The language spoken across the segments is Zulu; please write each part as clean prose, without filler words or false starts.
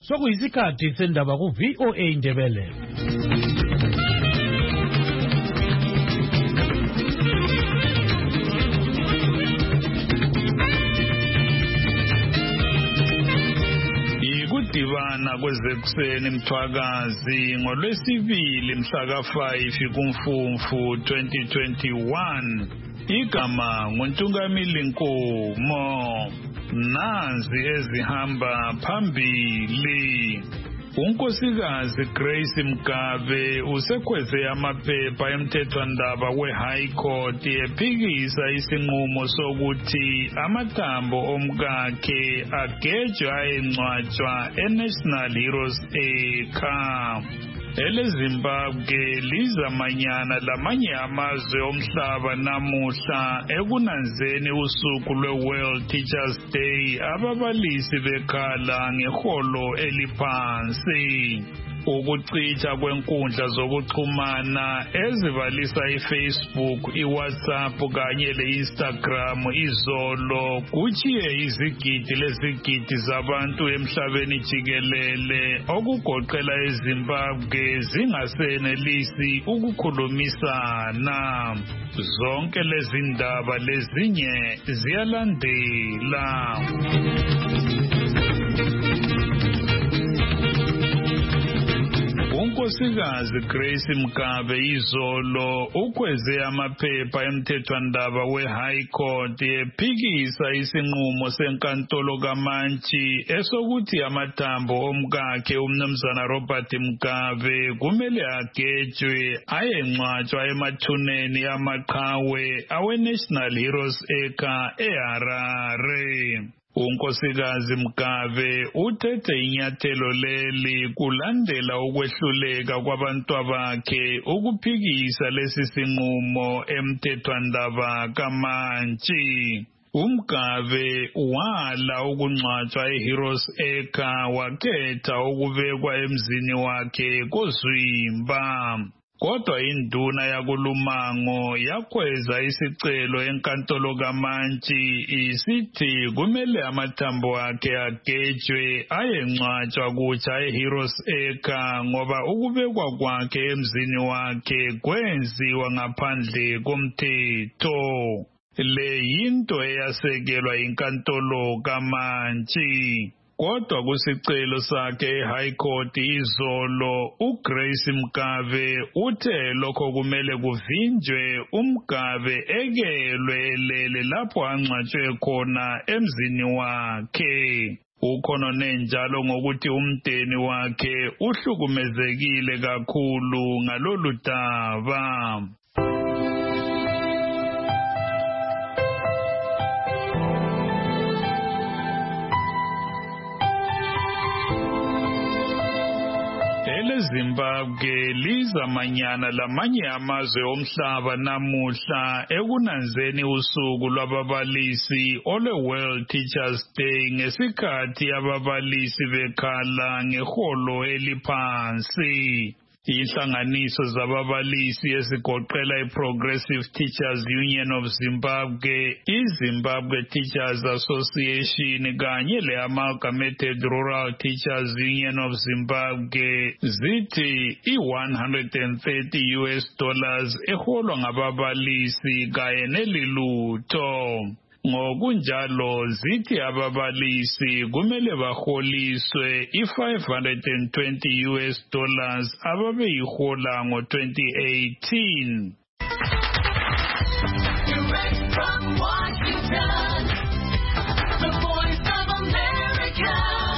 Sokuyisikhathi sendaba ku VOA Indebele. Ikudibana kwezekuseni Mthwakazi ngoLwesibili mhla ka-5 kuMfumfu 2021. Igama nguNtungamili Nkomo. Nazi ezihamba phambili. Unkosikazi Grace Mgabe usekhweze amaphepha emthethwandaba we-High Court ephikisa isinqumo sokuthi amathambo omkakhe agejwe ayengcwatshwa eNational Heroes Acre. EleZimbabwe lizamanyana lamanye amazwe omhlaba namuhla ekunanzeni usuku lwe-World Teachers Day ababalisi bekhala ngeholo eliphansi. Ukuchitha kwenkundla zokuxhumana ezibalisa iFacebook, iWhatsApp kanye le-Instagram izolo kuchiye izigidi lezigidi zabantu emhlabeni jikelele okugoqela eZimbabwe zingasenelisi ukukhulumisana. Zonke lezi ndaba lezinye ziyalandela. Unkosikazi Grace Mgabe izolo ukhweze amaphepha emthethwandaba we-High Court ephikisa isinqumo senkantolo kaMantshi esokuthi amathambo omkakhe uMnumzana Robert Mgabe kumele agejwe ayengcwatshwa emathuneni amaqhawe awe-National Heroes Acre eHarare. Unkosikazi Mgabe uthethe inyathelo leli kulandela ukwehluleka kwabantwabakhe ukuphikisa lesi sinqumo emthethwandaba kaMantshi. uMgabe wala ukungcwatshwa eHeroes Acre wakhetha ukubekwa emzini wakhe koZwimba. Kodwa induna yakulumango yakhweza isicelo enkantolo kaMantshi isithi kumele amathambo akhe agejwe ayengcwatshwa kutsha eHeroes Acre ngoba ukubekwa kwakhe emzini wakhe kwenziwa ngaphandle komthetho. Le yinto eyasekelwa inkantolo kaMantshi. Kodwa kusicelo sakhe eHigh Court izolo uGrace Mgabe uthe lokho kumele kuvinjwe uMgabe ekelwe elele lapho angcwatshwe khona emzini wakhe. Ukhonone njalo ngokuthi umndeni wakhe uhlukumezekile kakhulu ngalolu daba. EleZimbabwe lizamanyana lamanye amazwe omhlaba namuhla ekunanzeni usuku lwababalisi olwe-World Teachers Day ngesikhathi ababalisi bekhala ngeholo eliphansi. Inhlanganiso zababalisi ezigoqela iProgressive Teachers Union of Zimbabwe, iZimbabwe Teachers Association kanye le-Amalgamated Rural Teachers Union of Zimbabwe zithi $130 eholwa ngababalisi kanye nelilutho. Ngokunjalo zithi ababalisi kumele baholiswe $520 ababeyihola ngo-2018. Direct from Washington, the Voice of America,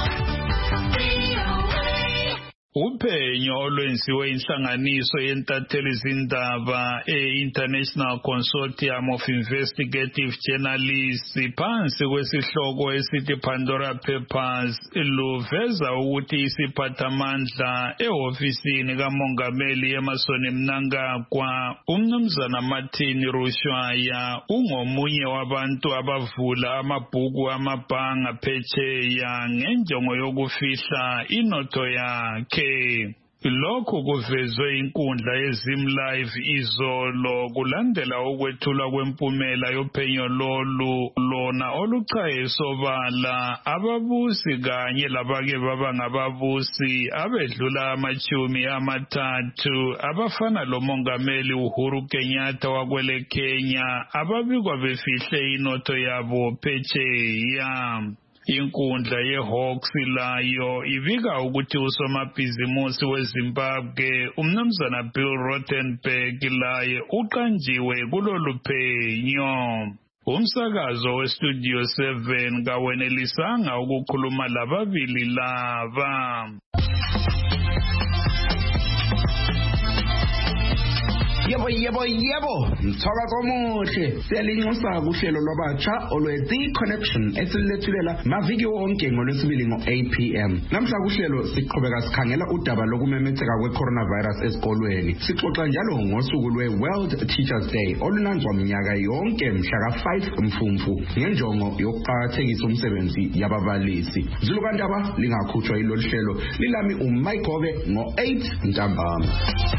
VOA. Uphenyo olwenziwe inhlanganiso yentatheli zindaba e-International Consortium of Investigative Journalists phansi kwesihloko esithi Pandora Papers luveza ukuthi isiphathamandla ehofisini kamongameli Emmerson Mnangagwa uMnumzana Martin Rushwaya ungomunye wabantu abavula amabhuku amabhanga phetsheya ngenjongo yokufihla inotho yakhe. Lokhu kuvezwe inkundla yeZimLive izolo kulandela ukwethulwa kwempumela yophenyo lona oluchaye sobala ababusi kanye labake baba ngababusi abedlula ama-30 abafana lomongameli Uhuru Kenyatta wakwele Kenya ababikwa befihle inotho yabo phetsheya. Inkundla yeHawks layo ibika ukuthi usomabhizimusi weZimbabwe umnumzana Bill Rothenberg laye uqanjiwe kulolu phenyo. Umsakazo weStudio 7 kawenelisanga ukukhuluma lababili laba. Yebo, mthakazo omuhle siyalinxusa kuhlelo lwabatsha olwe-The Connection esilethulela maviki wonke ngolwesibili ngo-8 p.m. Namhla kuhlelo siqhubeka sikhangela udaba lokumemetheka kwe-coronavirus esikolweni. Sixoxa njalo ngosuku lwe-World Teachers Day olunanzwa minyaka yonke mhla ka-5 Mfumfu ngenjongo yokuqakathekisa umsebenzi yababalisi. Zulukandaba lingakhutshwa yilolu hlelo lilami uMayigobe ngo-8 ntambama.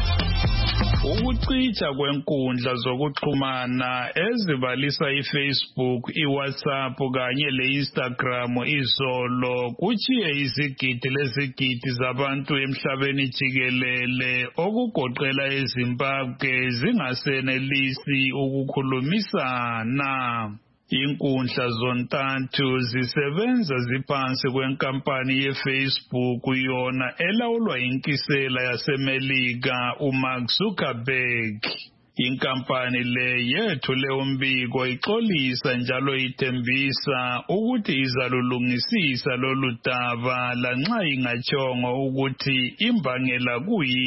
Ukucitsha kwenkundla zokuxhumana ezibalisa iFacebook, iWhatsApp kanye leInstagram izolo kuchiye izigidi lezigidi zabantu emhlabeni jikelele okugoqela eZimbabwe zingasenelisi ukukhulumisana. Inkundla zontathu zisebenza ziphansi kwenkampani yeFacebook yona elawulwa inkisela yaseMelika uMark Zuckerberg. Inkampani le yethule umbiko ixolisa njalo ithembisa ukuthi izalulungisisa lolu daba lanxa ingatshongo ukuthi imbangela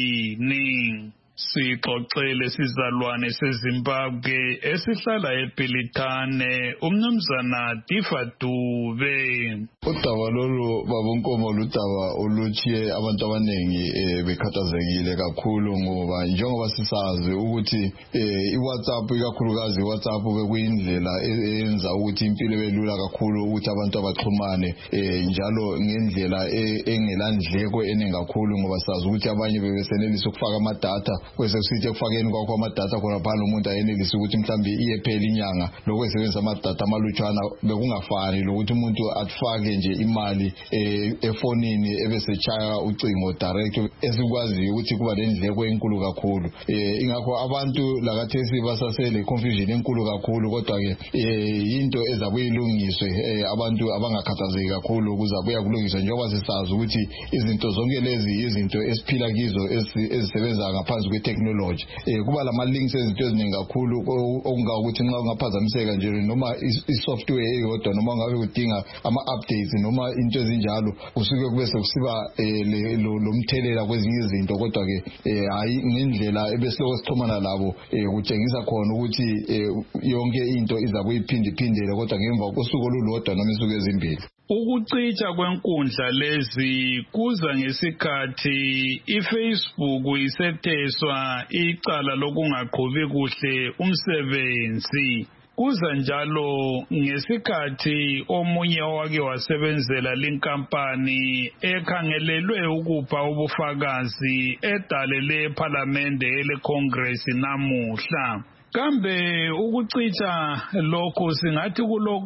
kuyini. Sixoxele sizalwane seZimbabwe esihlala eBilitane umnumzana Tifa Dube. Udaba lolu babonkomo ludaba oluchiye abantu abanengi bekhathazekile kakhulu ngoba njengoba sisazi ukuthi iWhatsApp ikakhulukazi iWhatsApp bekuyindlela eyenza ukuthi impilo belula kakhulu ukuthi abantu abaxhumane njalo ngendlela engelandleko eningi kakhulu ngoba sazi ukuthi abanye bebesenelisa ukufaka amadata kwese sithi ekufakeni kwakho amadata khona phana umuntu ayenelisa ukuthi mhlambi iyephela inyanga lokusebenzisa amadata amalutshwana bekungafani lokuthi umuntu atfake nje imali efonini ebesechaya ucingo direct esikwaziyo ukuthi kuba lendleko enkulu kakhulu. Ingakho abantu lakathesi basasele confusion enkulu kakhulu kodwa ke into ezabuyilungiswe abantu abangakhathazeki kakhulu kuzabuya kulungiswa njengoba sisazi ukuthi izinto zonke lezi izinto esiphila kizo ezisebenza ngaphansi kwetechnology kuba lama links ezinto eziningi kakhulu okunga ukuthi nxa ungaphazamiseka nje noma isoftware eyodwa noma ngabe udinga ama updates noma into ezinjalo usuke kube sekusiba lomthelela kwezinye izinto kodwa ke hayi ngendlela ebesiloko sixhumana labo kutshengisa khona ukuthi yonke into izabuyiphindile kodwa ngemva kosuku olulodwa noma isuku ezimbili. Ukucitsha kwenkundla lezi kuza ngesikhathi iFacebook isetheswa icala lokungaqhubi kuhle umsebenzi. Kuza njalo ngesikhathi omunye owake wasebenzela linkampani ekhangelelwe ukupha ubufakazi edalele eParliament eleCongress namuhla. Kambe ukucitsha lokhu singathi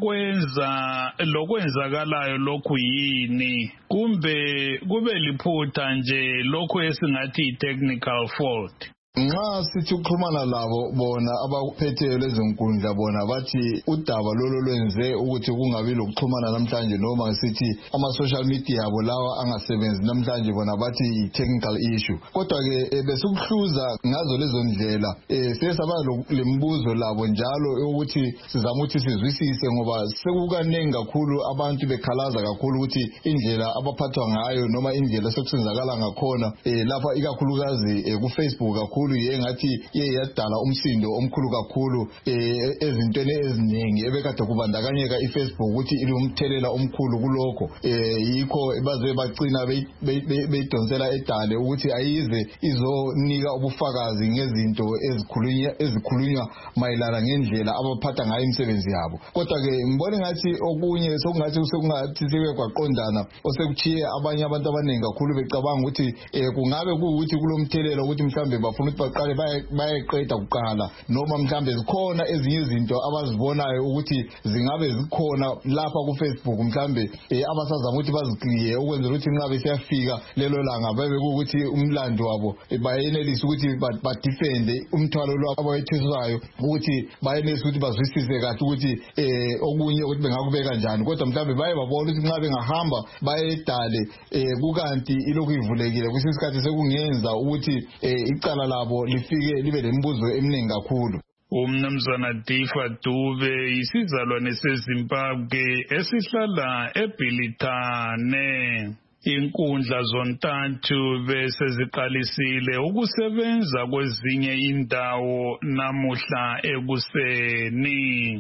lokwenzakalayo lokhu yini kumbe kube liphutha nje lokhu esingathi technical fault? Nxa sithi ukuxhumana labo bona abaphethe lezi nkundla bona bathi udaba lolo lwenze ukuthi kungabi lokuxhumana namhlanje noma sithi ama social media yabo lawa angasebenzi namhlanje bona bathi technical issue. Kodwa ke besikuhluza ngazo lezo ndlela sesaba lembuzo labo njalo ukuthi sizama ukuthi sizwisise ngoba sekukanengi kakhulu abantu bekhalaza kakhulu ukuthi indlela abaphathwa ngayo noma indlela sokusenzakala ngakhona lapha ikakhulukazi ku Facebook kakhulu kakhulu yengathi yadala umsindo omkhulu kakhulu ezintweni eziningi ebekade kubandakanyeka iFacebook ukuthi ilomthelela omkhulu kulokho yikho baze bagcina beyidonsela edale ukuthi ayize izonika ubufakazi ngezinto ezikhulunywa mayelana ngendlela abaphatha ngayo imisebenzi yabo. Kodwa ke ngibona ngathi okunye sokungathi sibe kwaqondana osekuchiye abanye abantu abaningi kakhulu becabanga ukuthi kungabe kuukuthi kulomthelelo ukuthi mhlambe bafuna ukuthi baqale bayeqeda kuqala noma mhlambe zikhona ezinye izinto abazibonayo ukuthi zingabe zikhona lapha ku Facebook mhlambe abasazama ukuthi bazikliye ukwenza ukuthi nxa besiyafika lelo langa babe ukuthi umlando wabo bayenelisa ukuthi badefende umthwalo lwabo abayetheswayo ukuthi bayenelisa ukuthi bazwisise kahle ukuthi okunye ukuthi bengakubeka kanjani. Kodwa mhlambe baye babona ukuthi nxa bengahamba bayedale kukanti ilokhu ivulekile kusisikhathi sekungenza ukuthi icala labo lifike libe lembuzo eminingi kakhulu. Umnumzana Difa Dube isizalwane seZimbabwe esihlala eBilitane. Inkundla zontathu bese ziqalisile ukusebenza kwezinye indawo namuhla ekuseni.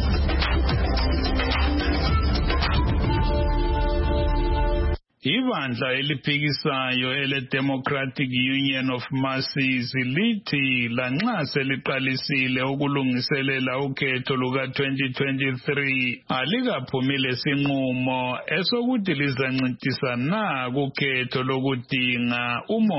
Ibandla eliphikisayo ele-Democratic Union of Masses lithi lanxa seliqalisile ukulungiselela ukhetho luka-2023 alikaphumile sinqumo esokuthi lizancedisana kukhetho lokudinga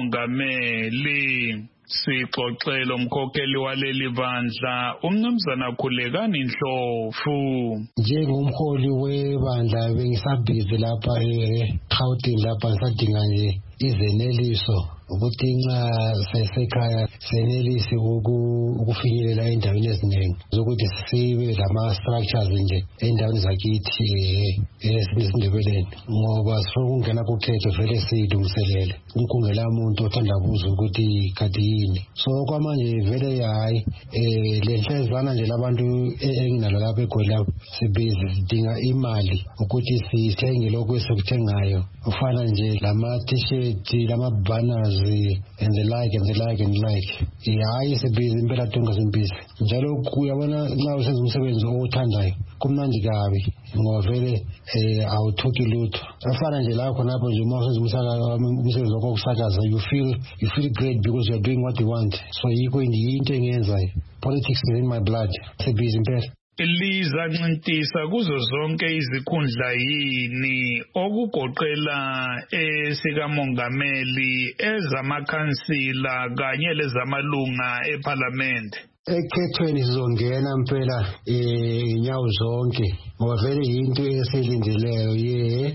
umongameli. Sixoxele umkhokheli waleli bandla umnumzana Khulekani Ndlovu. Njengomholi webandla bengisabhizi lapha eGauteng lapha ngisadinga nje izeneliso ukuthi nxa sesekhaya senelise ukufinyelela endaweni eziningi zokuthi sibe lama-structures nje endaweni zakithi esindebeleni ngoba sokungena kukhetho vele siyilungiselele kungela muntu othanda kuza ukuthi kade yini. So kwamanje vele hayi lenhlezana nje labantu enginalo lapha eGoli lapho sibhizi sidinga imali ukuthi sithenge lokhu esikuthengayo ufana nje lama-t-shirt lama-banners and the like. Hayi sibhizi impela tonga simbhizi njalo uyabona nxa usenza umsebenzi owuthandayo kumnandi kabi ngoba vele awuthoki lutho afana nje la khonapho nje uma usenza umsebenzi wakho wokusakaza you feel great because you are doing what you want. So yikho into engiyenzayo. Politics is in my blood. Sibhizi impela. Lizancintisa kuzo zonke izikhundla yini okugoqela esikamongameli ezamakhansila kanye lezamalunga eParliament? Ekhethweni sizongena mpela inyawo zonke ngoba vele yinto esiyilindeleyo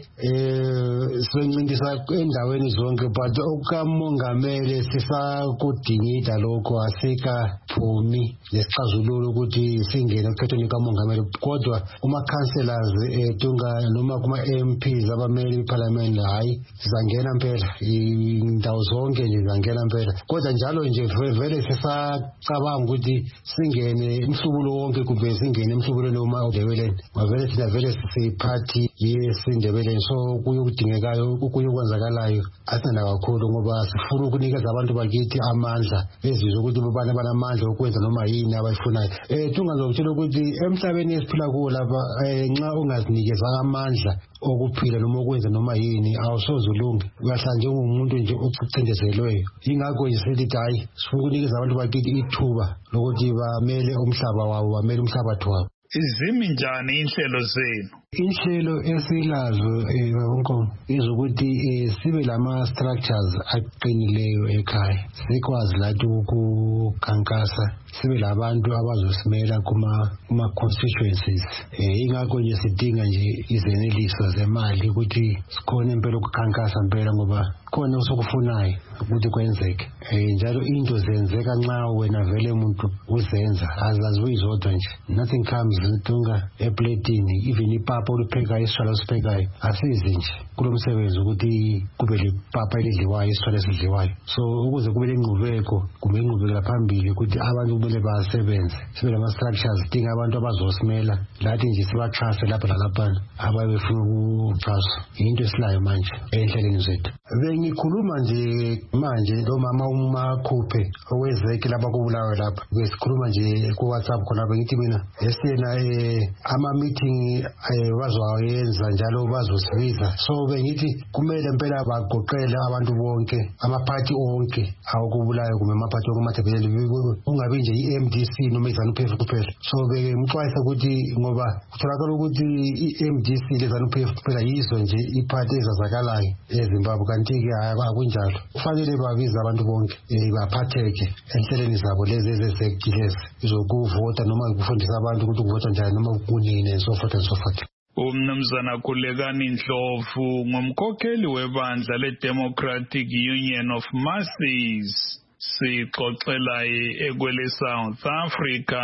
sizoncintisa endaweni zonke but okamongameli sisakudingida lokho asikaphumi lesixazululo ukuthi singene ekhethweni kamongameli kodwa uma-councillors tunga noma kuma-MPs abameli eParliament hayi sizangena mpela indawo zonke nje zangena mpela kodwa njalo nje vele sisacabanga ukuthi singene imhlubulo wonke kube singene emhlubulweni woma-Ndebeleni vele thina vele siyiphathi yesindebeleni so kuyo kudingekayo kuyo kwenzakalayo asithanda kakhulu ngoba sifuna ukunikeza abantu bakithi amandla bezizwe ukuthi bobani banamandla okwenza noma yini abayifunayo. Tungazokutshela ukuthi emhlabeni esiphila kuwo lapha nxa ungazinikeza amandla okuphila noma okwenza noma yini awusoze ulunge uyahlala njengomuntu nje ocindezelweyo. Yingakho nje selithi hayi sifuna ukunikeza abantu bakithi ithuba lokuthi bamele umhlaba wabo bamele umhlabathi wabo. Izimi njani inhlelo zenu? Inhlelo esilazo babonkomo izokuthi sibe lama-structures aqinileyo ekhaya sikwazi lathi ukukhankasa sibe labantu abazosimela kuma-constituencies. Ingakho nje sidinga nje izeneliso zemali ukuthi sikhone impela ukukhankasa mpela ngoba khona osokufunayo ukuthi kwenzeke. Njalo into zenzeka nxa wena vele umuntu uzenza azizodwa nje. Nothing comes ntunga epletini even ipapa oluphekayo isitshwala esiphekayo asizi nje kulo msebenzi ukuthi kube lipapa elidliwayo isitshwala esidliwayo. So ukuze kube lengqubeko kumbe ingqubekela phambili ukuthi abantu kumele basebenze sibe lama-structures sidinga abantu abazosimela lathi nje sibaxhase lapha lalaphana ababe befuna ukuxhaswa. Yinto esilayo manje enhleleni zethu. bengikhuluma nje manje lo mama uMakhuphe owezeke lapha kubulawayo lapha besikhuluma nje ku WhatsApp khona bengithi mina esiyena ama meeting bazoyenza njalo bazosibiza so bengithi kumele impela bagoqele abantu bonke amaphathi onke awukubulayo kuma amaphathi okumathebele ungabe nje iMDC noma iZANU-PF kuphela so bengixwayisa ukuthi ngoba kutholakala ukuthi iMDC leZANU-PF kuphela yizo nje iphathi ezazakalayo eZimbabwe kanti-ke akunjalo kufanele babize abantu bonke baphatheke enhlelweni zabo lezi ezezekilezi zokuvota noma ukufundisa abantu ukuthi ukuvota njani noma kunini and so forth and so forth. Umnumzana Khulekani Ndlovu ngumkhokheli webandla leDemocratic Union of Masses sixoxela eGwele South Africa.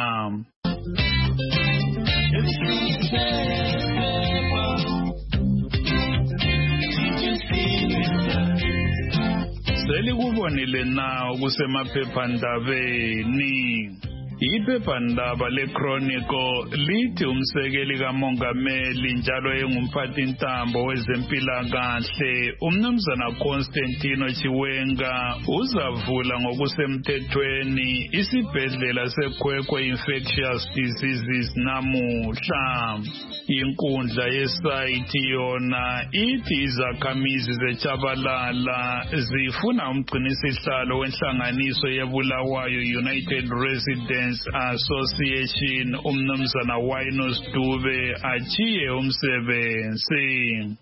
Selikubonile na kusemaphephandabeni. Iphephandaba leChronicle lithi umsekeli kamongameli njalo engumphathintambo wezempilakahle umnumzana Constantino Chiwenga uzavula ngokusemthethweni isibhedlela seKwekwe Infectious Diseases namuhla. Inkundla yesayithi yona ithi izakhamizi zeChabalala zifuna umgcinisihlalo wenhlanganiso yebulawayo United Residents Association umnumzana Winus Dube achiye umsebenzi.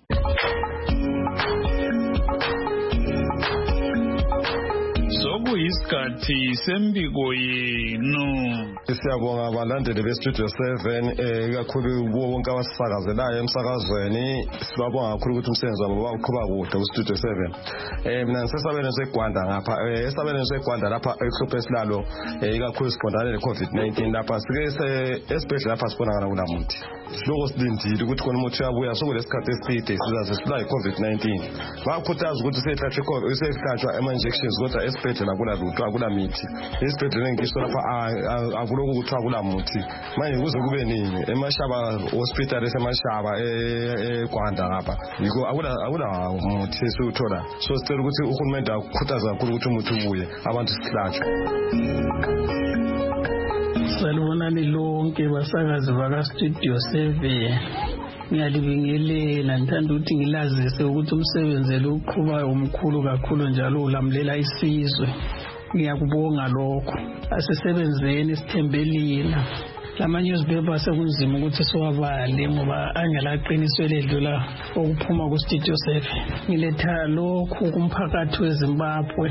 Sokuyisikhathi sembiko yenu. Siyabonga abalandeli beStudio 7 ikakhulu kuwo wonke abasakazelayo emsakazweni sibabonga kakhulu ukuthi umsebenzi wabo bawuqhuba kude kuStudio 7. Mina ngisesabelweni seGwanda ngapha esabelweni seGwanda lapha ehluphe silalo ikakhulu siqondane neCovid-19 lapha sike esibhedlela lapha sibonakala kulamuthi siloko silindile ukuthi khona umuthi uyabuya sokulesikhathi eside sizaze sila iCovid-19 bakhuthaza ukuthi sehlatshwa ama-injections kodwa esibhedlela kulalutho akulamithi esibhedlela ngisho lapha akuloku kuthiwa kulamuthi manje kuze kube nini eMashaba hospital eseMashaba eGwanda ngapha yiko akula muthi esiwuthola so sicela ukuthi uhulumende akhuthaza kakhulu ukuthi umuthi ubuye abantu sihlatshwe. Salibonani lonke basakazi bakaStudio 7 ngiyalibingelela ngithanda ukuthi ngilazise ukuthi umsebenzi lo uqhubayo umkhulu kakhulu njalo ulamulela isizwe ngiyakubonga lokho asisebenzeni sithembelina lama newspaper sekunzima ukuthi siwabale ngoba angelaqiniso ledlula okuphuma kuStudio 7 ngiletha lokhu kumphakathi weZimbabwe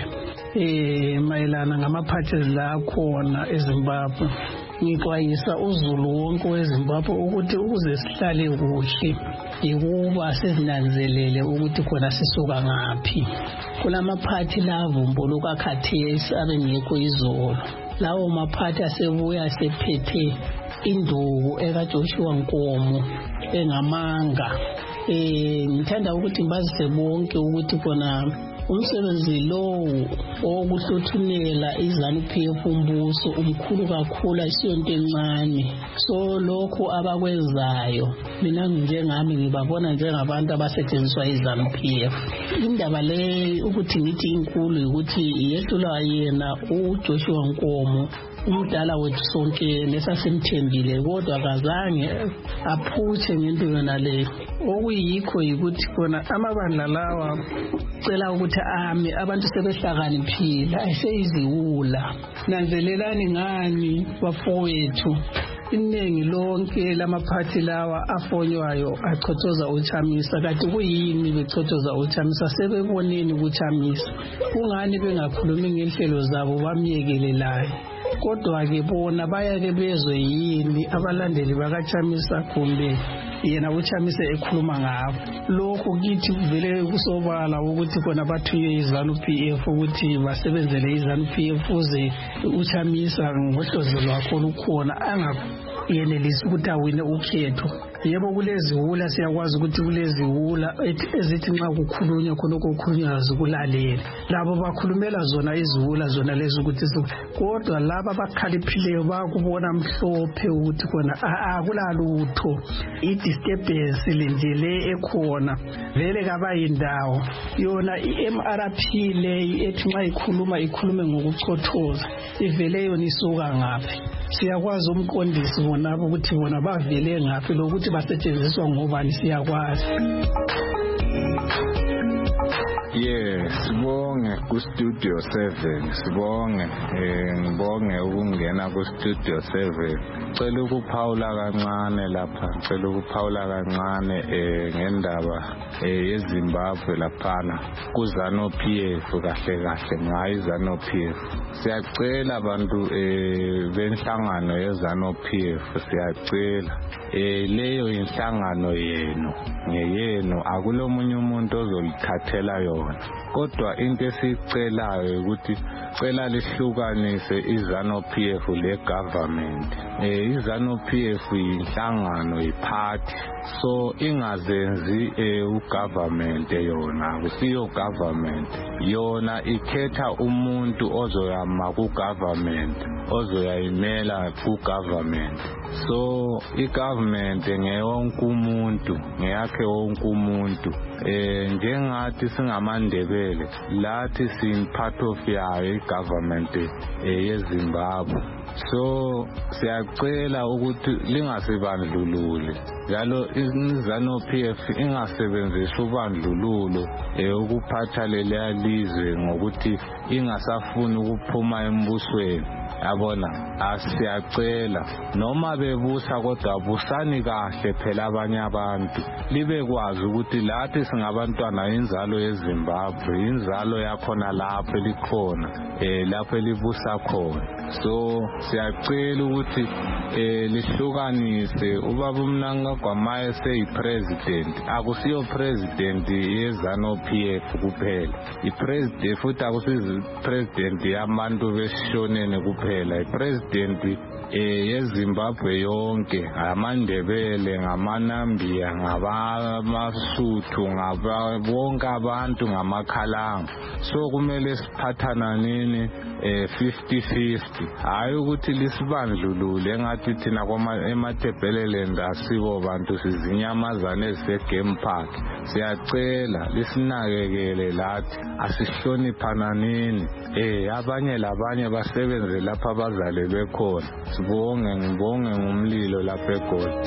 mayelana ngamaphathi la khona eZimbabwe ngixwayisa uzulu wonke weZimbabwe ukuthi ukuze sihlale kuhle yikuba sizinanzelele ukuthi khona sisuka ngaphi kulamaphathi lavumbulo kakhathesi abengekho izolo lawo maphathi asebuya sephethe induku ekaJoshua Nkomo engamanga ngithanda ukuthi bazise bonke ukuthi khona umsebenzi lowo okuhlothunela iZANU-PF umbuso umkhulu kakhulu asiyonto encane so lokho abakwenzayo mina njengami ngibabona njengabantu abasetshenziswa iZANU-PF indaba le ukuthi ngithi inkulu ukuthi yehlula yena uJoshua Nkomo umdala wethu sonke lesasimthembile kodwa kazange aphutshe ngento yona le okuyikho ukuthi khona amabandla lawa cela ukuthi ame abantu sebehlakaniphile aseyiziwula nanzelelani ngani bafowethu iningi lonke lamaphathi lawa afonywayo achothoza uChamisa kanti kuyini bechothoza uChamisa sebeboneni kuChamisa kungani bengakhulumi ngenhlelo zabo bamyekelelayo kodwa ke bona bayake bezwe yini abalandeli bakaChamisa kumbe yena uChamisa ekhuluma ngabo lokho kithi vele kusobala ukuthi khona bathuye iZANU-PF ukuthi basebenzele iZANU-PF uze uChamisa ngohlozo lwakho lukhona yenelisi ukuthi awine ukhetho yebo kuleziwula siyakwazi ukuthi kuleziwula ezithi nxa kukhulunywa khonokho kukhulunywazi kulalela labo bakhulumela zona iziwula zona lezi ukuthi kodwa laba bakhaliphileyo bakubona mhlophe ukuthi khona akulalutho i-disturbance nje ekhona vele kabayindawo yona i-MRP leyi ethi nxa ikhulume ngokuchothoza ivele yona isuka ngaphi siyakwazi umqondisi bonabo ukuthi bona bavele ngaphi lokuthi basetshenziswa ngobani siyakwazi. Sibonge ku-Studio 7 sibonge ngibonge ukungena ku-Studio 7 cela ukuphawula kancane lapha ngendaba yeZimbabwe laphana kuZANU-PF kahle ngayo iZANU-PF siyacela abantu benhlangano yeZANU-PF siyacela leyo inhlangano yenu akulomunye umuntu ozolithathela yona kodwa into esicelayo ukuthi cela lihlukanise iZANU-PF le-government iZANU-PF yinhlangano yiphathi so ingazenzi ugovernment yona akusiyo government yona ikhetha umuntu ozoyama ku-government ozoyayimela ku-government so i-government ngeyonke umuntu ngeyakhe wonke umuntu njengathi singamandebele lathi sin-part of yayo i-government yeZimbabwe so siyacela ukuthi lingasibandlululi njalo iZANU-PF ingasebenzisi ubandlululo ukuphatha leliya lizwe ngokuthi ingasafuni ukuphuma embusweni yabona asiyacela noma bebusa kodwa busani kahle phela abanye abantu libe kwazi ukuthi lathi singabantwana inzalo yeZimbabwe inzalo yakhona lapho elikhona lapho elibusa khona so siyacela ukuthi lihlukanise ubaba uMnanga Gwamaye seyipresident akusiyo president yeZANU-PF kuphela ipresident futhi akusiyo president yabantu besishonene kuphela ipresident yeZimbabwe yonke amandebele ngamanambiya ngabamasuthu ngabonke abantu ngamakhalanga so kumele siphathana nini 50-50 hayi ukuthi lisibandlulule engathi thina eMathebeleland asibo bantu sizinyamazane ezise-game park siyacela lisinakekele lathi asihloniphana nini abanye labanye basebenze lapha abazalelwe khona ngibonge ngumlilo lapha eGoli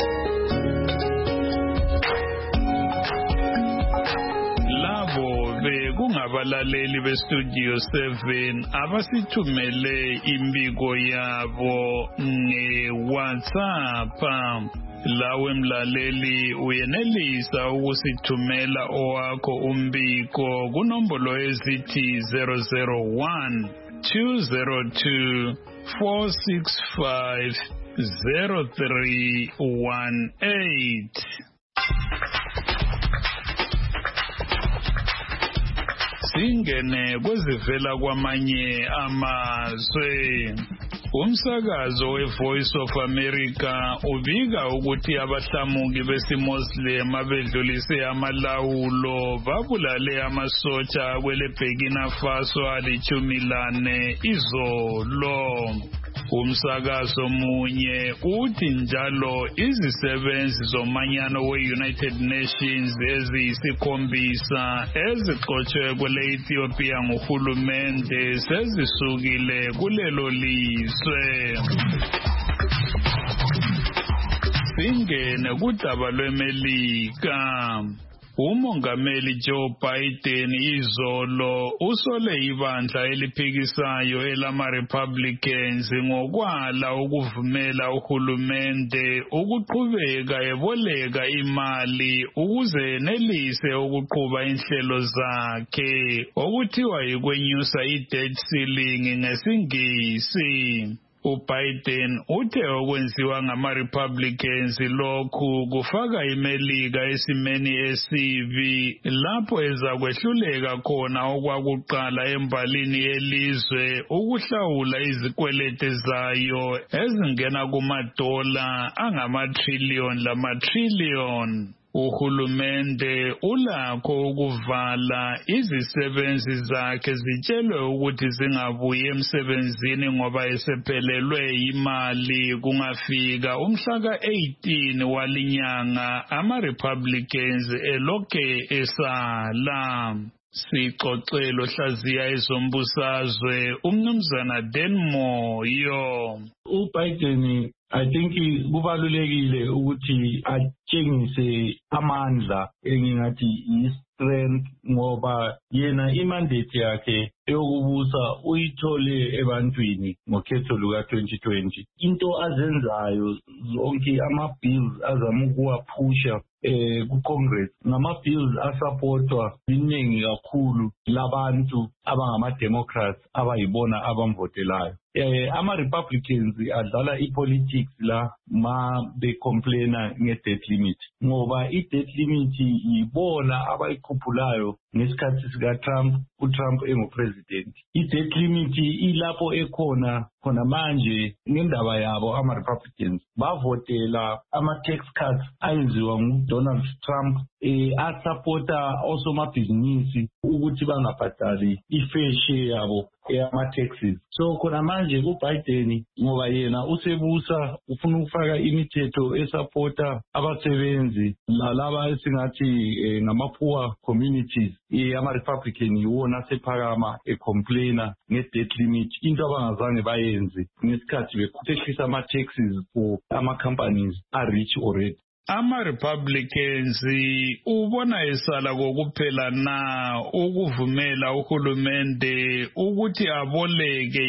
kungabalaleli beStudio 7 abasithumele imbiko yabo ngeWhatsApp lawe mlaleli uyenelisa ukusithumela owakho umbiko kunombolo ezithi 001 202 465 0318 singene kwezivela kwamanye amazwe umsakazo weVoice of America ubika ukuthi abahlamuki besiMuslim abedlulise amalawulo babulale amasotsha kwele Burkina Faso ali14 izolo umsakazo munye uthi njalo izisebenzi zomanyano we-United Nations eziyisikhombisa ezixotshwe kwele Ethiopia nguhulumende sezisukile kulelo lizwe singene kudaba lweMelika umongameli Joe Biden izolo usole ibandla eliphikisayo elama-Republicans ngokwala ukuvumela uhulumende ukuqhubeka eboleka imali ukuze enelise ukuqhuba inhlelo zakhe okuthiwa yikwenyusa i-debt ceiling ngesingisi. uBiden uthe okwenziwa ngama-Republicans lokhu kufaka iMelika esimeni esibi lapho ezakwehluleka khona okwakuqala embalini yelizwe ukuhlawula izikweleti zayo ezingena kumadola angama-trillion lama-trillion. Uhulumende ulakho ukuvala izisebenzi zakhe zitshelwe ukuthi zingabuyi emsebenzini ngoba esephelelwe imali kungafika umhla ka-18 walinyanga ama-Republicans elokhe esala. Sixoxelo hlaziya ezombusazwe umnumzana Denmoyo. uBiden I think kubalulekile ukuthi atshengise amandla engingathi strength ngoba yena imandate yakhe yokubusa uyithole ebantwini ngokhetho luka 2020. Into azenzayo zonke ama-bills azama ukuwaphusha ku-Congress ngama-bills asupportwa iningi kakhulu labantu abangama-Democrats abayibona abamvotelayo. Ama-Republicans adlala i-politics la ma becomplaina nge-debt limit ngoba i-debt limit yibona abayikhuphulayo ngesikhathi sika-Trump, uTrump engupresident. I-debt limit ilapho ekhona manje ngendaba yabo ama-Republicans bavotela ama-tax cuts ayenziwa nguDonald Trump asupporta osomabhizinisi ukuthi bangabhadali i-fair share yabo eyama-taxes. So khona manje uBiden ngoba yena usebusa ufuna ukufaka imithetho esupporta abasebenzi lalaba esingathi ngama-poor communities. Ama-Republican yiwona asephakama ecomplaina nge-debt limit, into abangazange bayenze ngesikhathi bekhuphekisa ama-taxes for ama-companies are-rich already. Ama-Republicans ubona esala kokuphela na ukuvumela uhulumende ukuthi aboleke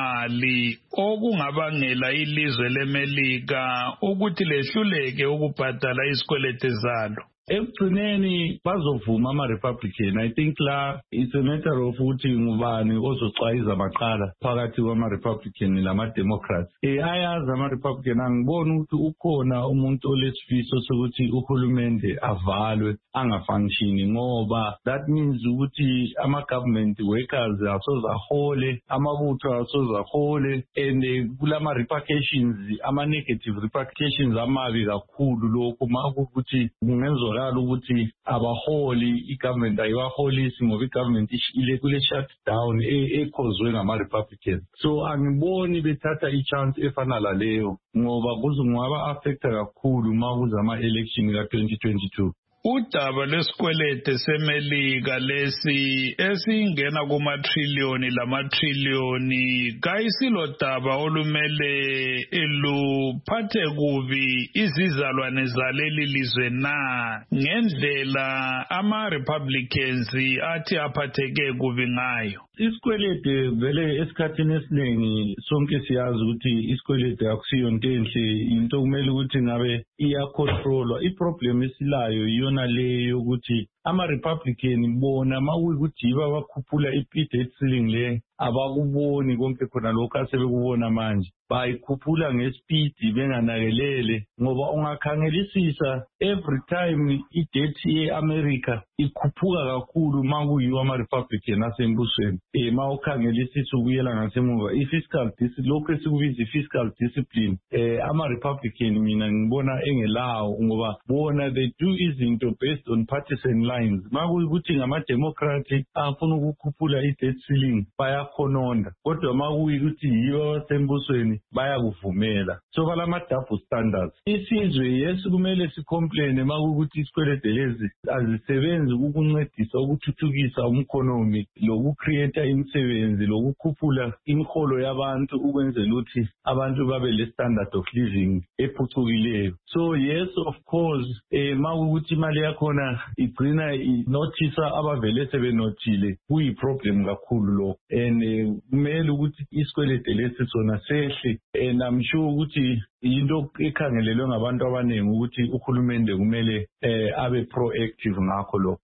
imali okungabangela ilizwe leMelika ukuthi lehluleke ukubhadala izikweleti zalo? Ekugcineni bazovuma ama-Republican. I think la it's a matter of ukuthi ngubani ozoxwayiza amaqala phakathi kwama-Republican lama-Democrats. Ayazi ama-Republican angiboni ukuthi ukhona umuntu olesifiso sokuthi uhulumende avalwe angafunctioni ngoba that means ukuthi ama-government workers asozahole, amabutho asozahole, and kulama-repercussions, ama-negative repercussions amabi kakhulu lokhu makukuthi kungenza ukuthi abaholi igovernment ayiwaholisi ngoba igovernment ile kule shutdown ekhozwe ngama-Republicans. So angiboni bethatha i-chance efana laleyo ngoba kuzongaba affecta kakhulu makuza ama-election ka-2022. Udaba lesikwelete seMelika lesi esingena kuma-trillion lama-trillion kayisilo daba olumele luphathe kubi izizalwane zaleli lizwe na ngendlela ama-Republicans athi aphatheke kubi ngayo? Isikwelete vele esikhathini esiningi sonke siyazi ukuthi isikwelete akusiyo into enhle, into kumele ukuthi ngabe iyacontrolwa. I-problem esilayo iyona leyo ukuthi ama-Republican bona mawuyikuthi bakhuphula i-debt ceiling le abakuboni konke khona lokho asebekubona manje, bayikhuphula ngespeed benganakelele ngoba ungakhangelisisa every time i-debt ye-America ikhuphuka kakhulu makuyiwa ama-Republican asembusweni. Mawukhangelisisa ukuyela ngasemuva i-fiscal discipline, lokho esikubiza i-fiscal discipline, ama-Republican mina ngibona engelawo ngoba bona they do izinto based on partisan lines. Makuyikuthi ngama-Democrat afuna ukukhuphula i-debt ceiling bayakhononda, kodwa makuyikuthi yiwo asembusweni bayakuvumela. So balama-double standards. Isizwe yes kumele sicomplaine makuyikuthi isikwelede lezi azisebenzi ukuncedisa ukuthuthukisa umkhonomi lokucreate imisebenzi lokukhuphula imiholo yabantu ukwenzela ukuthi abantu babe le standard of living ephucukileyo. So yes of course makuyikuthi imali yakhona igcina inothisa abavele sebenothile kuyi-problem kakhulu lo, and kumele ukuthi isikwelede lesi sona sehle, and I'm sure ukuthi into ekhangelelwe ngabantu abaningi ukuthi uhulumende kumele abe proactive ngakho lo.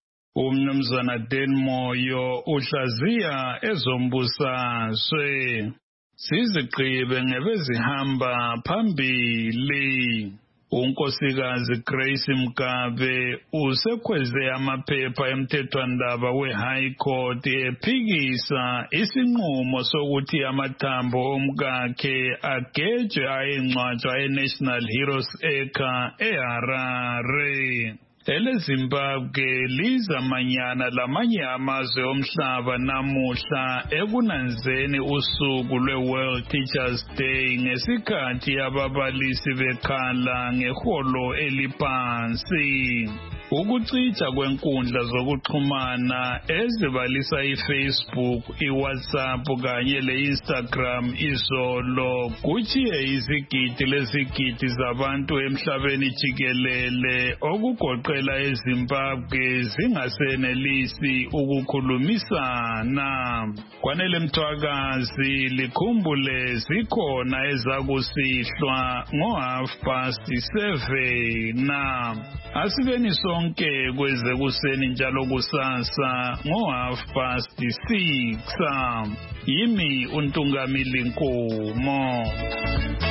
Umnumzana Denmoyo uhlaziya ezombusazwe. sizigqibe ngebezihamba phambili. Unkosikazi Grace Mgabe usekhweze amaphepha emthethwandaba we-High Court ephikisa isinqumo sokuthi amathambo omkakhe agejwe ayengcwatshwa e-National Heroes Acre eHarare. EleZimbabwe lizamanyana lamanye amazwe omhlaba namuhla ekunanzeni usuku lwe-World Teachers Day ngesikhathi ababalisi bekhala ngeholo eliphansi. Ukucitsha kwenkundla zokuxhumana ezibalisa iFacebook, iWhatsApp kanye leInstagram izolo kutshiye izigidi lezigidi zabantu emhlabeni jikelele okugoqela eZimbabwe zingasenelisi ukukhulumisana. Kwanele Mthwakazi likhumbule zikhona ezakusihlwa ngo7:30. Asibeni sonke kweze kuseni njalo kusasa ngo6:30. Yimi uNtungamili Nkomo.